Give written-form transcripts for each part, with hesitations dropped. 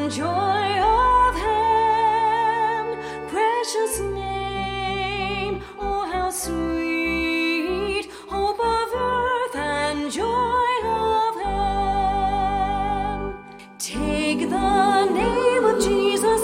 and joy of heaven. Precious name, oh how sweet, hope of earth and joy of heaven. Take the name of Jesus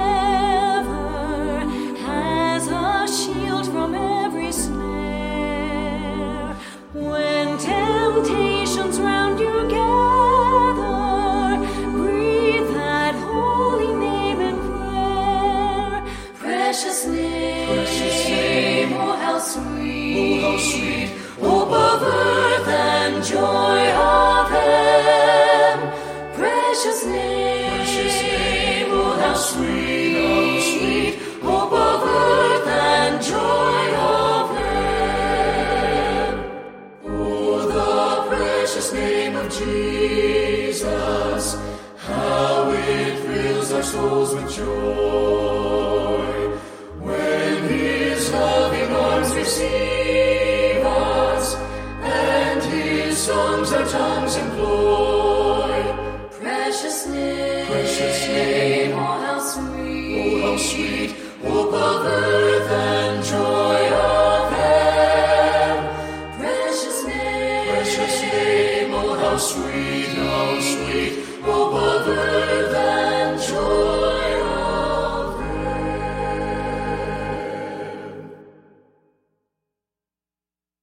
ever as a shield from every snare. When temptations round you gather, breathe that holy name in prayer. Precious name, oh how sweet, hope of earth and joy of heaven. Precious name, oh how sweet, hope of earth and joy of heaven. Oh, the precious name of Jesus, how it fills our souls with joy. When His loving arms receive us, and His songs our tongues employ. Precious name, oh how sweet, hope of earth